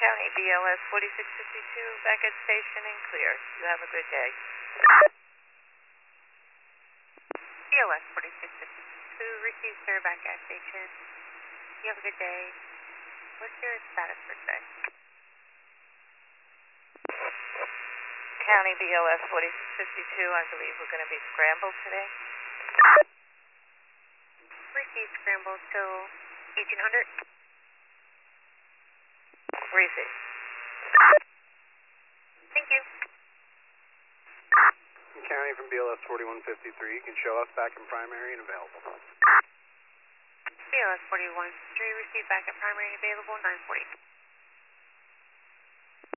County, BLS 4652, back at station and clear. You have a good day. BLS 4652, received sir, back at station. You have a good day. What's your status for today? County, BLS 4652, I believe we're going to be scrambled today. Received scrambled till 1800. Receive. Thank you. County from BLS 4153, you can show us back in primary and available. BLS 4153, received back at primary available 940.